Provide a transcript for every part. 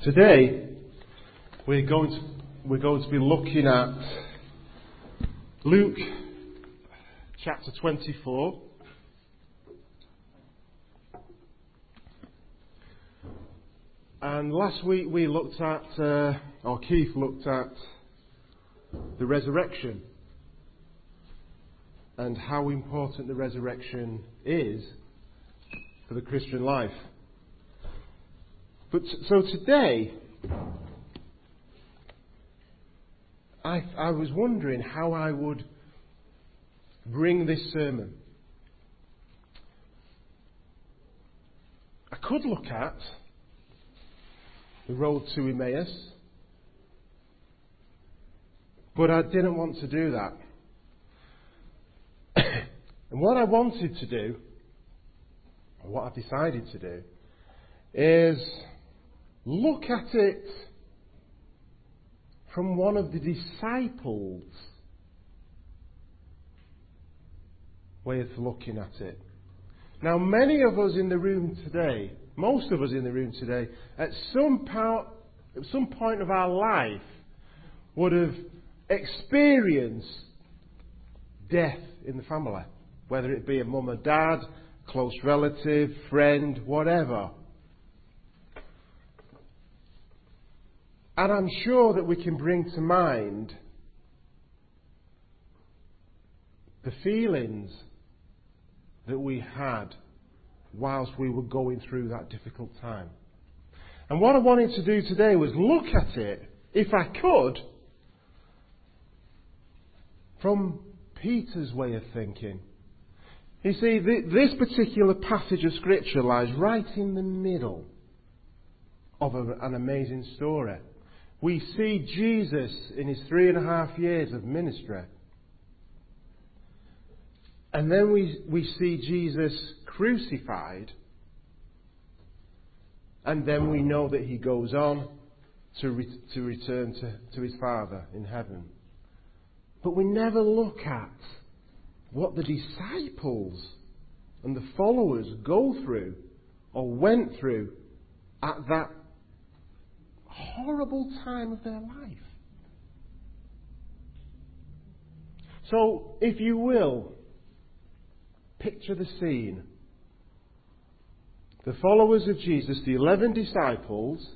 Today, we're going to be looking at Luke chapter 24. And last week we looked at, or Keith looked at, the resurrection and how important the resurrection is for the Christian life. So today, I was wondering how I would bring this sermon. I could look at the road to Emmaus, but I didn't want to do that. And what I wanted to do, or what I've decided to do, is look at it from one of the disciples' way of looking at it. Now, many of us in the room today, most of us in the room today, at some point of our life would have experienced death in the family, whether it be a mum or dad, close relative, friend, whatever. And I'm sure that we can bring to mind the feelings that we had whilst we were going through that difficult time. And what I wanted to do today was look at it, if I could, from Peter's way of thinking. You see, this particular passage of Scripture lies right in the middle of an amazing story. We see Jesus in his 3.5 years of ministry. And then we see Jesus crucified. And then we know that he goes on to return to his Father in heaven. But we never look at what the disciples and the followers go through or went through at that horrible time of their life. So, if you will, picture the scene. The followers of Jesus, the 11 disciples,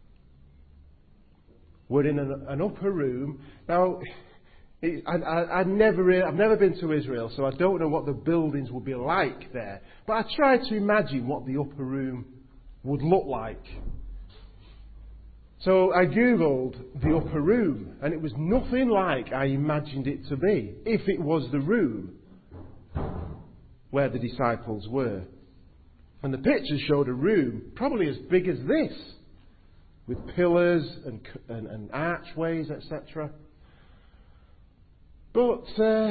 were in an upper room. Now, I've never been to Israel, so I don't know what the buildings would be like there. But I tried to imagine what the upper room would look like. So I googled the upper room, and it was nothing like I imagined it to be, if it was the room where the disciples were. And the picture showed a room probably as big as this, with pillars and archways, etc. But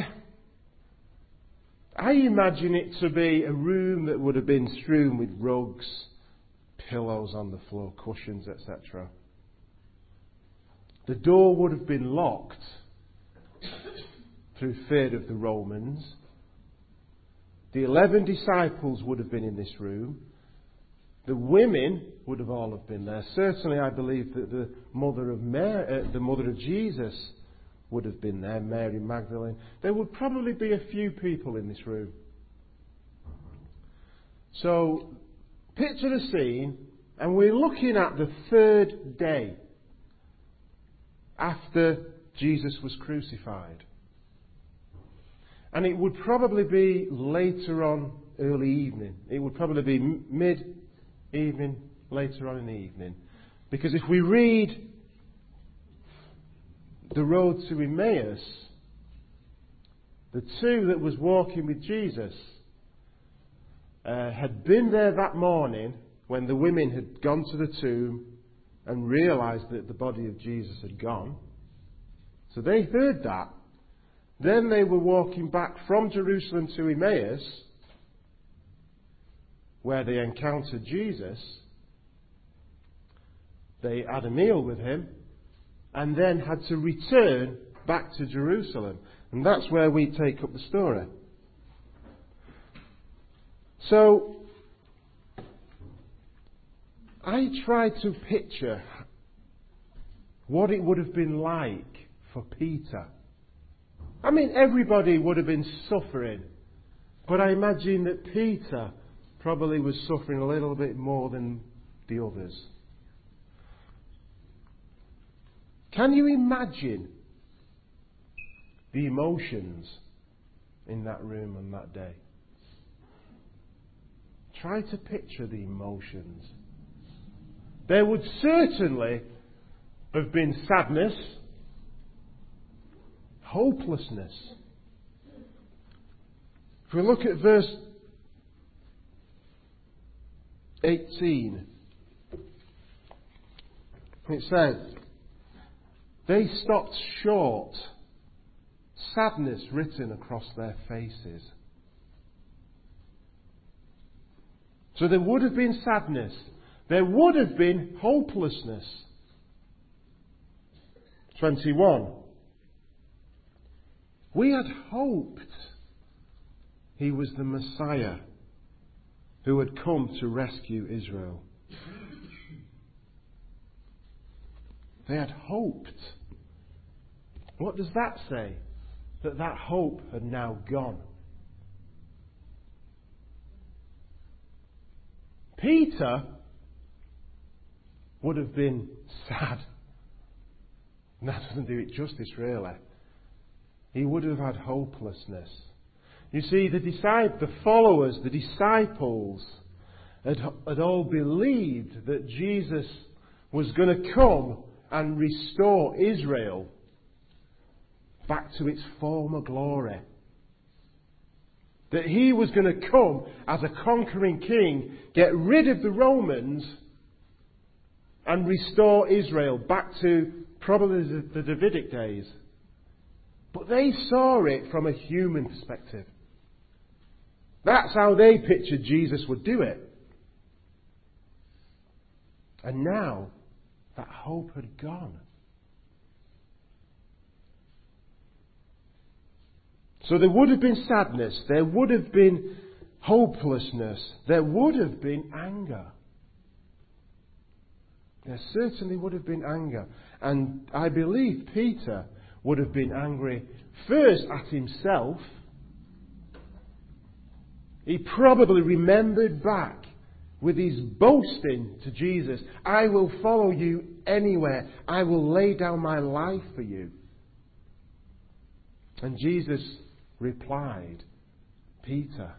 I imagine it to be a room that would have been strewn with rugs, pillows on the floor, cushions, etc. The door would have been locked through fear of the Romans. The 11 disciples would have been in this room. The women would have all have been there. Certainly, I believe that the mother of Jesus would have been there, Mary Magdalene. There would probably be a few people in this room. So, picture the scene, and we're looking at the third day after Jesus was crucified. And it would probably be later on, early evening. It would probably be mid-evening, later on in the evening. Because if we read the road to Emmaus, the two that was walking with Jesus had been there that morning when the women had gone to the tomb and realised that the body of Jesus had gone. So they heard that. Then they were walking back from Jerusalem to Emmaus, where they encountered Jesus. They had a meal with him, and then had to return back to Jerusalem. And that's where we take up the story. So, I try to picture what it would have been like for Peter. I mean, everybody would have been suffering, but I imagine that Peter probably was suffering a little bit more than the others. Can you imagine the emotions in that room on that day? Try to picture the emotions. There would certainly have been sadness, hopelessness. If we look at verse 18, it says, they stopped short, sadness written across their faces. So there would have been sadness. There would have been hopelessness. 21. We had hoped he was the Messiah who had come to rescue Israel. They had hoped. What does that say? That hope had now gone. Peter would have been sad. And that doesn't do it justice, really. He would have had hopelessness. You see, the followers, the disciples, had all believed that Jesus was going to come and restore Israel back to its former glory. That he was going to come as a conquering king, get rid of the Romans, and restore Israel back to probably the Davidic days. But they saw it from a human perspective. That's how they pictured Jesus would do it. And now, that hope had gone. So there would have been sadness, there would have been hopelessness, there would have been anger. There certainly would have been anger. And I believe Peter would have been angry first at himself. He probably remembered back with his boasting to Jesus, I will follow you anywhere. I will lay down my life for you. And Jesus replied, Peter,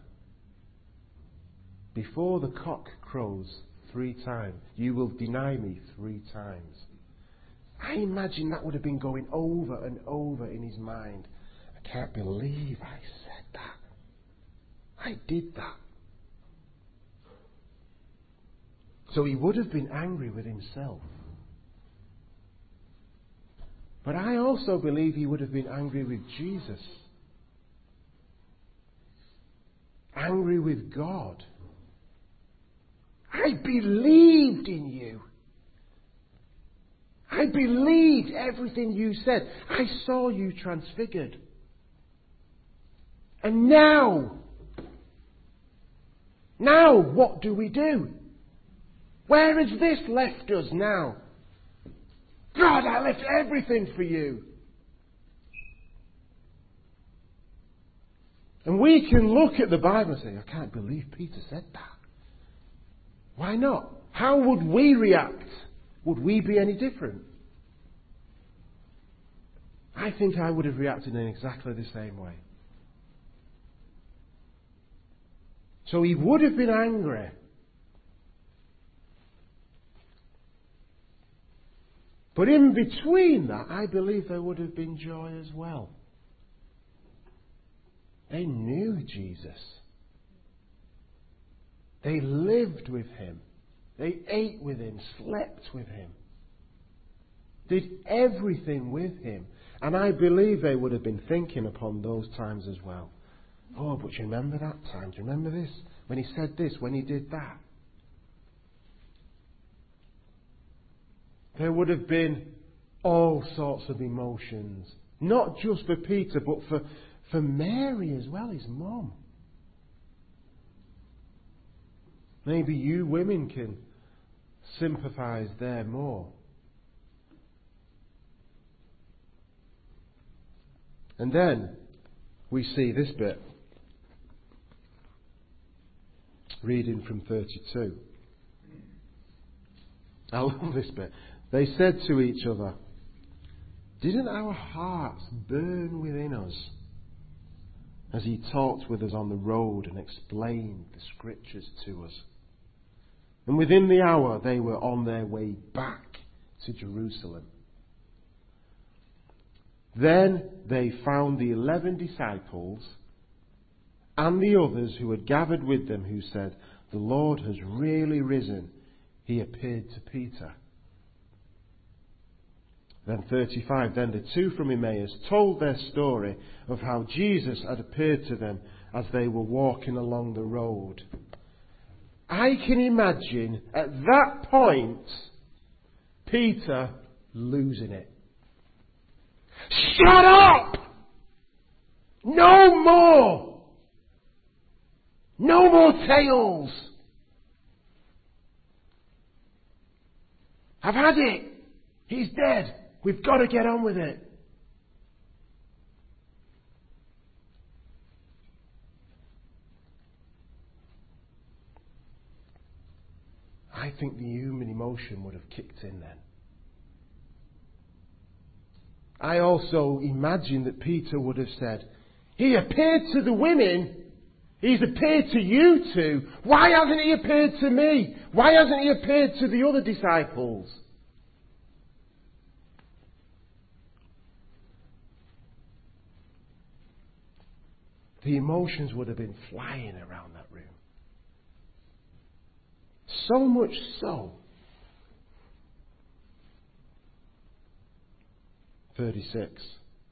before the cock crows 3 times, you will deny me 3 times. I imagine that would have been going over and over in his mind. I can't believe I said that. I did that. So he would have been angry with himself. But I also believe he would have been angry with Jesus. Angry with God. I believed in you. I believed everything you said. I saw you transfigured. And now what do we do? Where has this left us now? God, I left everything for you. And we can look at the Bible and say, I can't believe Peter said that. Why not? How would we react? Would we be any different? I think I would have reacted in exactly the same way. So he would have been angry. But in between that, I believe there would have been joy as well. They knew Jesus. They lived with him. They ate with him, slept with him. Did everything with him. And I believe they would have been thinking upon those times as well. Oh, but do you remember that time? Do you remember this? When he said this, when he did that. There would have been all sorts of emotions. Not just for Peter, but for Mary as well, his mum. Maybe you women can sympathise there more. And then we see this bit. Reading from 32. I love this bit. They said to each other, "Didn't our hearts burn within us as he talked with us on the road and explained the scriptures to us?" And within the hour they were on their way back to Jerusalem. Then they found the 11 disciples and the others who had gathered with them, who said, "The Lord has really risen. He appeared to Peter." Then 35, then the two from Emmaus told their story of how Jesus had appeared to them as they were walking along the road. I can imagine at that point Peter losing it. Shut up! No more! No more tales! I've had it! He's dead! We've got to get on with it! I think the human emotion would have kicked in then. I also imagine that Peter would have said, "He appeared to the women. He's appeared to you two. Why hasn't he appeared to me? Why hasn't he appeared to the other disciples?" The emotions would have been flying around that room. So much so. 36.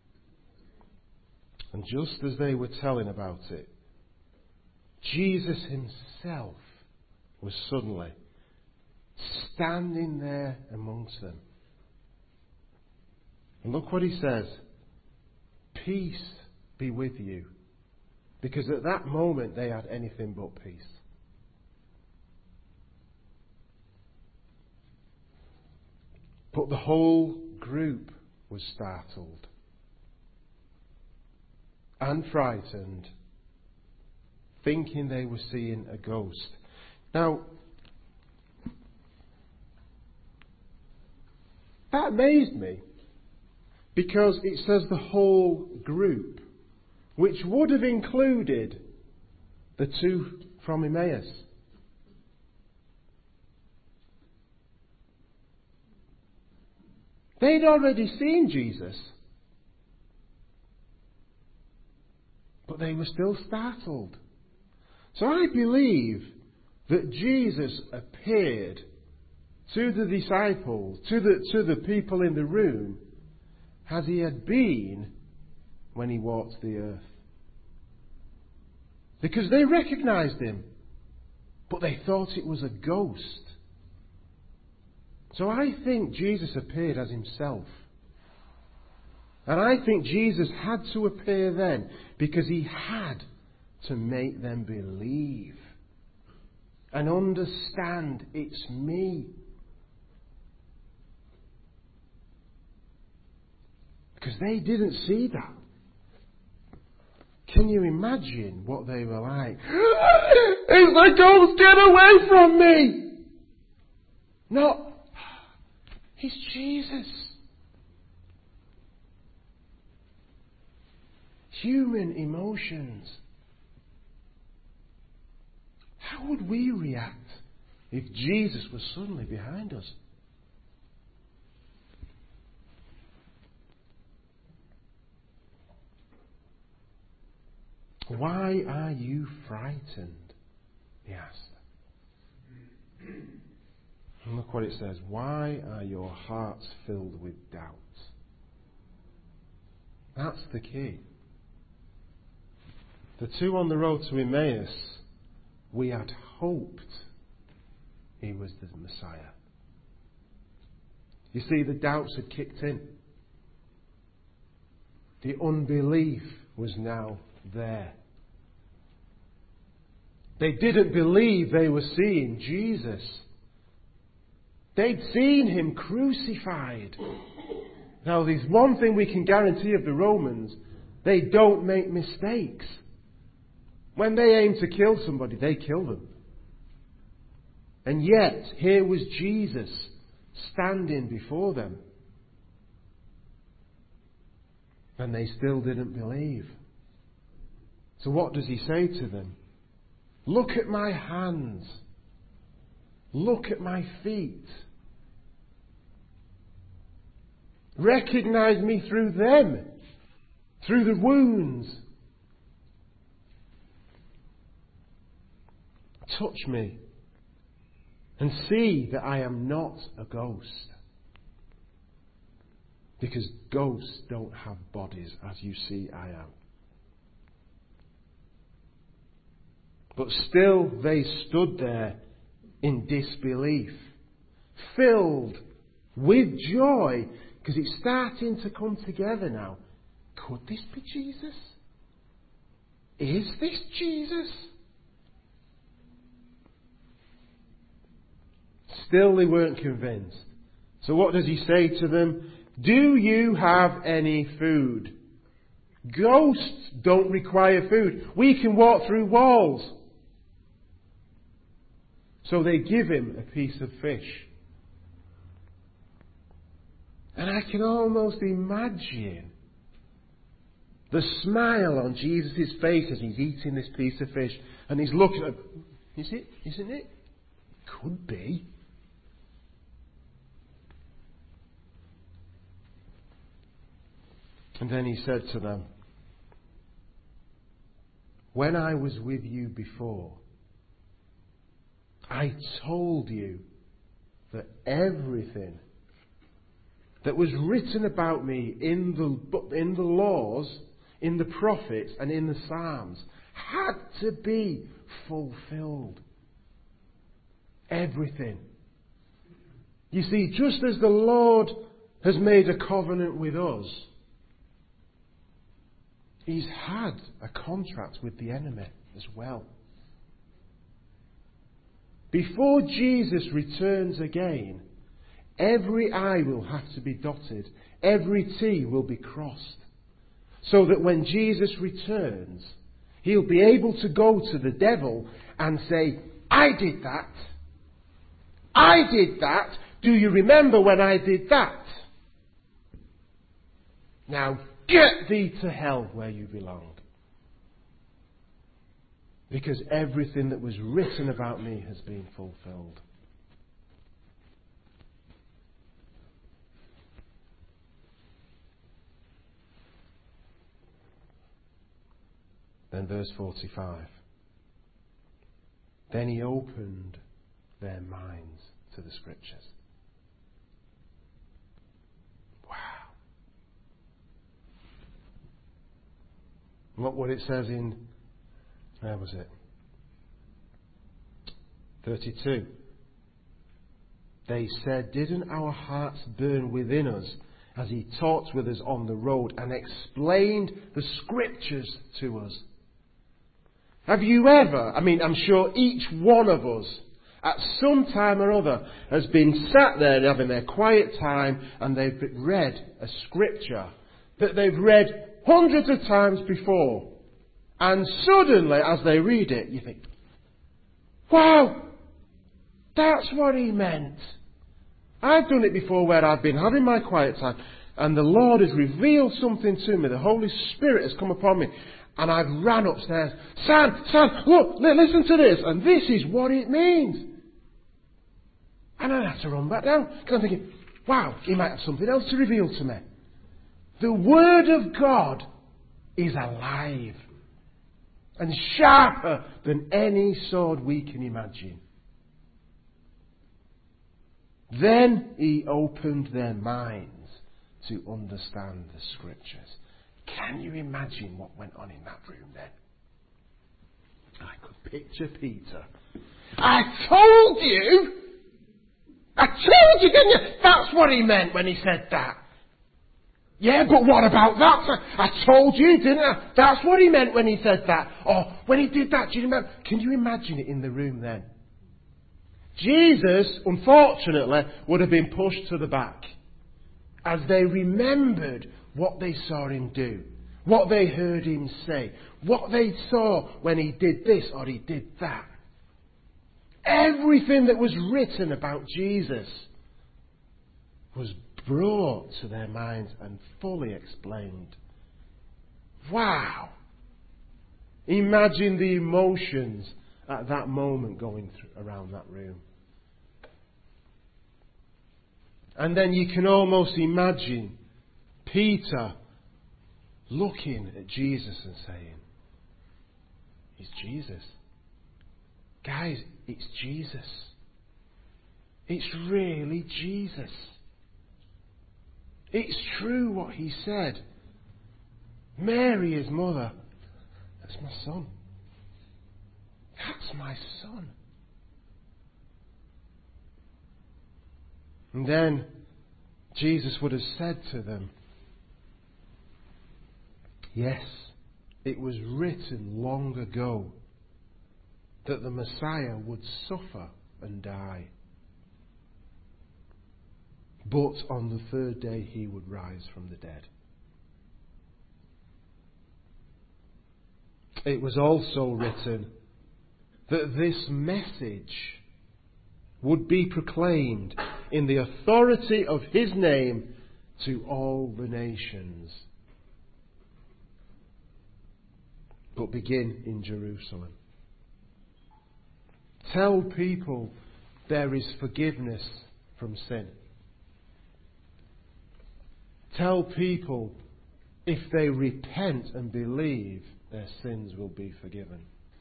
And just as they were telling about it, Jesus himself was suddenly standing there amongst them. And look what he says. "Peace be with you." Because at that moment they had anything but peace. But the whole group was startled and frightened, thinking they were seeing a ghost. Now, that amazed me, because it says the whole group, which would have included the two from Emmaus. They'd already seen Jesus, but they were still startled. So I believe that Jesus appeared to the disciples, to the people in the room, as he had been when he walked the earth. Because they recognized him, but they thought it was a ghost. So I think Jesus appeared as himself. And I think Jesus had to appear then because he had to make them believe and understand it's me. Because they didn't see that. Can you imagine what they were like? It's the ghost, get away from me! No, he's Jesus. Human emotions. How would we react if Jesus was suddenly behind us? Why are you frightened? He asked. And look what it says. Why are your hearts filled with doubt? That's the key. The two on the road to Emmaus, we had hoped he was the Messiah. You see, the doubts had kicked in. The unbelief was now there. They didn't believe they were seeing Jesus. They'd seen him crucified. Now, there's one thing we can guarantee of the Romans. They don't make mistakes. When they aim to kill somebody, they kill them. And yet, here was Jesus standing before them. And they still didn't believe. So what does he say to them? Look at my hands. Look at my feet. Recognize me through them, through the wounds. Touch me and see that I am not a ghost. Because ghosts don't have bodies, as you see I am. But still they stood there in disbelief, filled with joy, because it's starting to come together now. Could this be Jesus? Is this Jesus? Still they weren't convinced. So what does he say to them? Do you have any food? Ghosts don't require food. We can walk through walls. So they give him a piece of fish. And I can almost imagine the smile on Jesus' face as he's eating this piece of fish. And he's looking at, is it? Isn't it? Could be. And then he said to them, when I was with you before, I told you that everything that was written about me in the laws, in the prophets and in the Psalms had to be fulfilled. Everything. You see, just as the Lord has made a covenant with us, He's had a contract with the enemy as well. Before Jesus returns again, every I will have to be dotted, every T will be crossed. So that when Jesus returns, he'll be able to go to the devil and say, I did that. I did that. Do you remember when I did that? Now get thee to hell where you belong. Because everything that was written about me has been fulfilled. Then verse 45. Then he opened their minds to the Scriptures. Wow. Look what it says in, where was it? 32. They said, didn't our hearts burn within us as he talked with us on the road and explained the Scriptures to us? Have you ever, I'm sure each one of us at some time or other has been sat there having their quiet time and they've read a scripture that they've read hundreds of times before. And suddenly, as they read it, you think, wow, that's what he meant. I've done it before where I've been having my quiet time and the Lord has revealed something to me. The Holy Spirit has come upon me. And I've ran upstairs. Sam, look, listen to this. And this is what it means. And I have to run back down. Because I'm thinking, wow, he might have something else to reveal to me. The Word of God is alive. And sharper than any sword we can imagine. Then he opened their minds to understand the Scriptures. Can you imagine what went on in that room then? I could picture Peter. I told you, didn't you? That's what he meant when he said that. Yeah, but what about that? I told you, didn't I? That's what he meant when he said that. Or when he did that, do you remember? Can you imagine it in the room then? Jesus, unfortunately, would have been pushed to the back as they remembered what they saw him do, what they heard him say, what they saw when he did this or he did that. Everything that was written about Jesus was brought to their minds and fully explained. Wow! Imagine the emotions at that moment going around that room. And then you can almost imagine Peter looking at Jesus and saying, "It's Jesus. Guys, it's Jesus. It's really Jesus. It's true what he said. Mary, his mother, that's my son. That's my son." And then Jesus would have said to them, "Yes, it was written long ago that the Messiah would suffer and die. But on the third day he would rise from the dead." It was also written that this message would be proclaimed in the authority of his name to all the nations. But begin in Jerusalem. Tell people there is forgiveness from sin. Tell people if they repent and believe, their sins will be forgiven.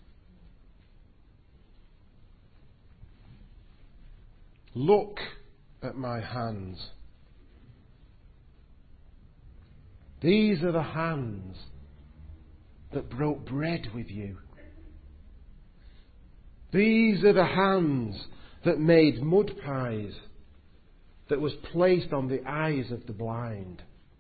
Look at my hands. These are the hands that broke bread with you. These are the hands that made mud pies that was placed on the eyes of the blind.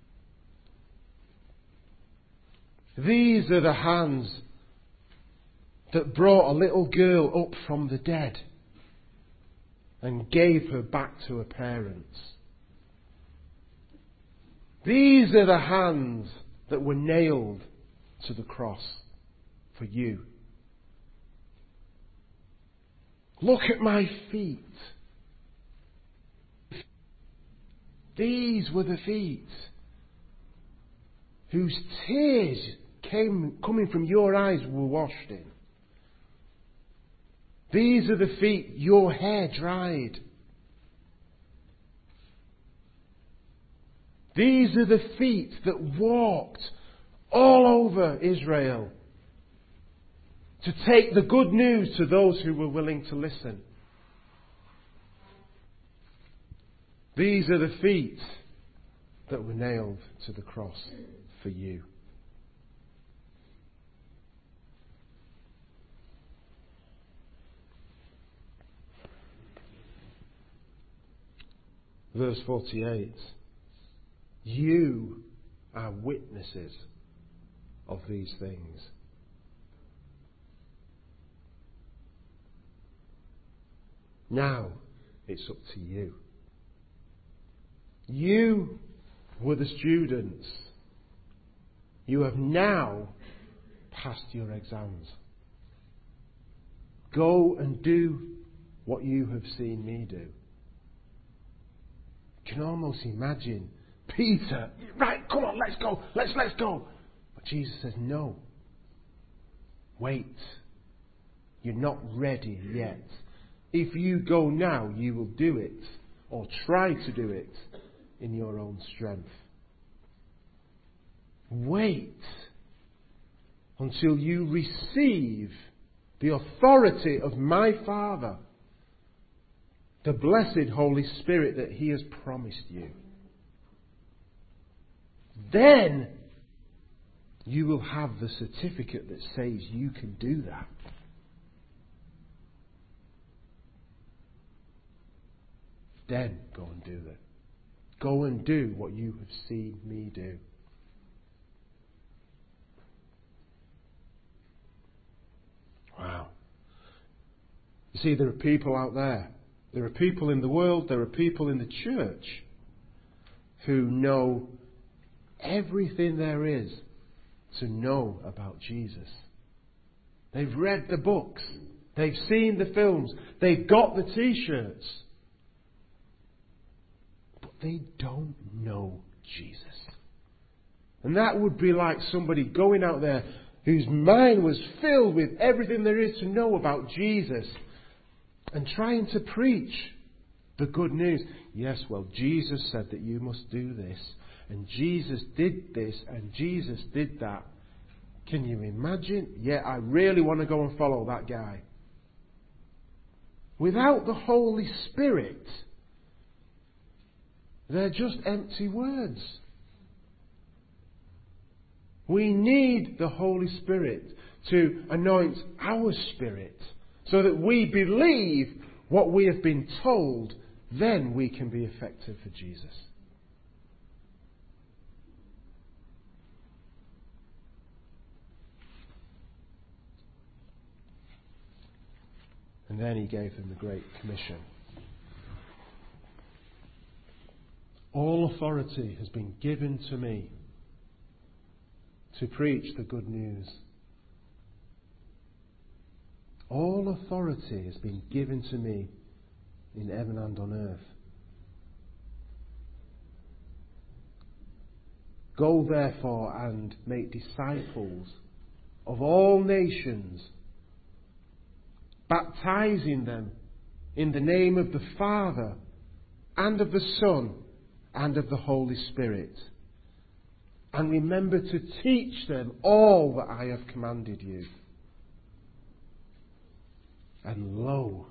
These are the hands that brought a little girl up from the dead and gave her back to her parents. These are the hands that were nailed to the cross for you. Look at my feet. These were the feet whose tears coming from your eyes were washed in. These are the feet your hair dried. These are the feet that walked all over Israel to take the good news to those who were willing to listen. These are the feet that were nailed to the cross for you. Verse 48. You are witnesses of these things. Now it's up to you. You were the students. You have now passed your exams. Go and do what you have seen me do. You can almost imagine Peter, right, come on, let's go, let's go. But Jesus says, no. Wait. You're not ready yet. If you go now, you will do it, or try to do it, in your own strength. Wait until you receive the authority of my Father, the blessed Holy Spirit that He has promised you. Then you will have the certificate that says you can do that. Then go and do it. Go and do what you have seen me do. Wow. You see, there are people out there. There are people in the world, there are people in the church who know everything there is to know about Jesus. They've read the books. They've seen the films. They've got the t-shirts. But they don't know Jesus. And that would be like somebody going out there whose mind was filled with everything there is to know about Jesus and trying to preach the good news. Yes, well, Jesus said that you must do this, and Jesus did this, and Jesus did that. Can you imagine? Yeah, I really want to go and follow that guy. Without the Holy Spirit, they're just empty words. We need the Holy Spirit to anoint our spirit so that we believe what we have been told. Then we can be effective for Jesus. And then he gave them the Great Commission. All authority has been given to me to preach the good news. All authority has been given to me in heaven and on earth. Go therefore and make disciples of all nations, baptizing them in the name of the Father and of the Son and of the Holy Spirit. And remember to teach them all that I have commanded you. And lo,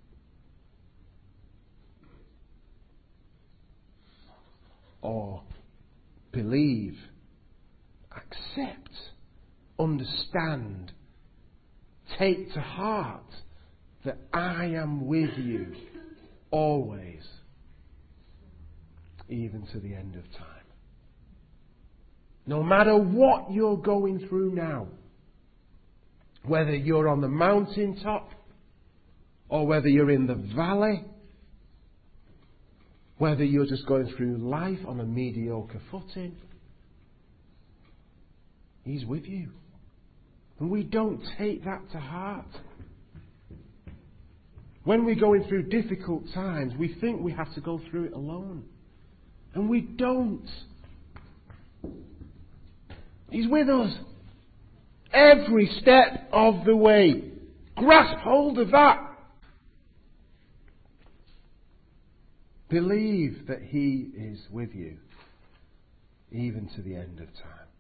or believe, accept, understand, take to heart that I am with you always, even to the end of time. No matter what you're going through now, whether you're on the mountaintop or whether you're in the valley, whether you're just going through life on a mediocre footing, He's with you. And we don't take that to heart. When we're going through difficult times, we think we have to go through it alone. And we don't. He's with us every step of the way. Grasp hold of that. Believe that He is with you, even to the end of time.